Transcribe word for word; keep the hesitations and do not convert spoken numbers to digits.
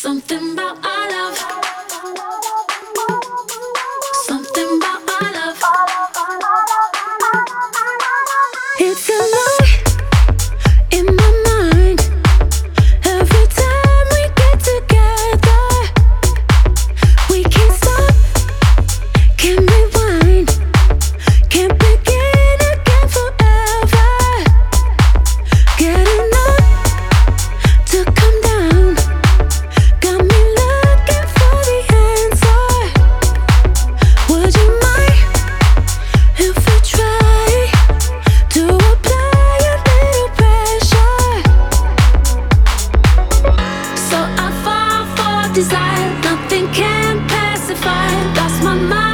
Something about our love. Something about our love. It's a lie in my mind. Every time we get together, we can't stop, can't rewind, can't begin again forever. Getting up to come down, got me looking for the answer. Would you mind if we try to apply a little pressure? So I fall for desire, nothing can pacify. Lost my mind.